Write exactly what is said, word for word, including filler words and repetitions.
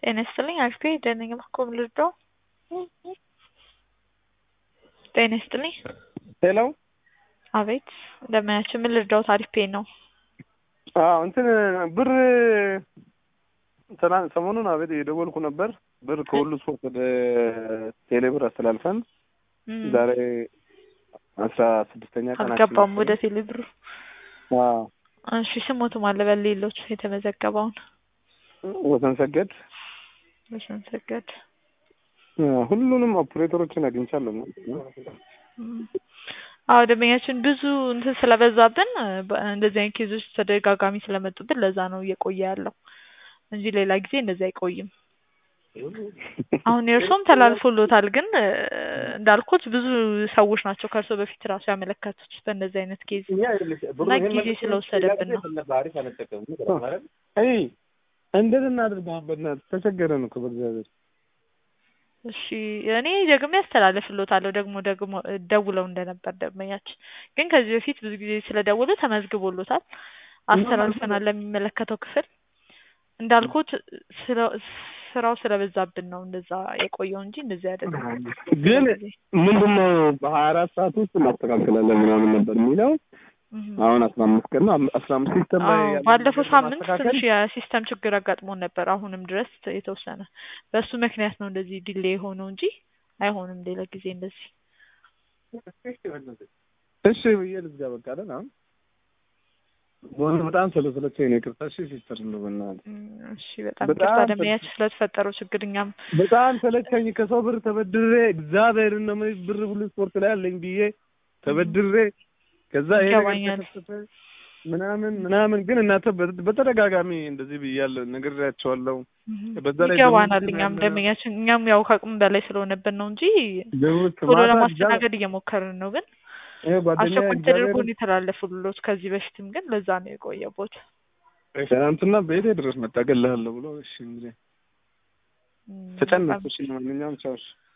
ጤና ይስጥልኝ አሪፍ ነኝ እባክዎ ምን ልርዳዎ? ጤና ይስጥልኝ ሄሎ አቤት እንደምናችሁ ምን ልርዳዎት? አሪፍ ነው። አዎ እንትን ብር ትናንት ሰሞኑን አቤት የደወልኩ ነበር ብር ከሁሉ ስፖርት ወደ ቴሌ ብር አስተላልፈን ዛሬ አስራ ስድስተኛ ቀናችን አልገባም ወደ ቴሌ ብር። አዎ እሺ ስሞቱ ማን ልበል ሌሎች የተመዘገበውን? ወሰን ሰገድ ወሰን ሰገድ ሁሉንም ኦፕሬተሮችን አግኝቻለሁ። አዎ ደንበኛችን ብዙ እንትን ስለበዛብን እንደዚህ አይነት ኬዞች ተደጋጋሚ ስለመጡብን ለዛ ነው እየቆየ ያለው እንጂ ሌላ ጊዜ እንደዛ አይቆይም። አሁን የእርሶም ተላልፎሎታል ግን እንዳልኩት ብዙ ሰዎች ናቸው ከእርሶ በፊት ራሱ ያመለከቱት በእንደዚህ አይነት ኬዝ እና ጊዜ ስለወሰደብን ነው። አይ እንደዚህ እናድርገው በእናትህ ተቸገረን እኮ በእግዚአብሔር። እሺ እኔ ደግሜ አስተላልፍሎታለሁ ደግሞ ደግሞ ደውለው እንደነበር ደንበኛችን ግን ከዚህ በፊት ብዙ ጊዜ ስለደወሉ ተመዝግቦሎታል አስተላልፈናል ለሚመለከተው ክፍል። እንዳልኩት ስራው ስለበዛብን ነው እንደዛ የቆየው እንጂ እንደዚህ አይደለም። ግን ምንድነው በሀያ አራት ሰዓት ውስጥ እናስተካክላለን ምናምን ነበር የሚለው አሁን አስራ አምስት ቀን ነው አስራ አምስት ሲስተም ላይ ባለፈው ሳምንት ትንሽ የሲስተም ችግር አጋጥሞን ነበር አሁንም ድረስ የተወሰነ በሱ ምክንያት ነው እንደዚህ ዲሌይ ሆኖ እንጂ አይሆንም ሌላ ጊዜ እንደዚህ። እሺ ብዬ ልዝጋ በቃ አይደል አሁን ወንድ በጣም ስለሰለቸኝ ነው ይቅርታ። እሺ ሲስተር እንደው በእናትህ እሺ በጣም ይቅርታ ደንበኛችን ስለተፈጠረው ችግር እኛም በጣም ሰለቸኝ ከሰው ብር ተበድሬ እግዚአብሔርን ነው ብር ሁሉ ስፖርት ላይ አለኝ ብዬ ተበድሬ ከዛ ይሄ ምናምን ምናምን ግን እናንተ በተደጋጋሚ እንደዚህ ብያለሁ ነግሬያቸዋለሁ። በዛ ላይ ይገባናል እኛም ደንበኛችን እኛም ያው ከአቅም በላይ ስለሆነብን ነው እንጂ ቶሎ ለማስተናገድ እየሞከርን ነው። ግን አስቸኳይ ተደርጎ ነው የተላለፉልዎት ከዚህ በፊትም ግን ለዛ ነው የቆየቦት። ትናንትና ቤቴ ድረስ መጣ እገልሃለሁ ብሎ እሺ እንግዲህ ተጨነቅኩ። እሺ ማንኛውም ቻው።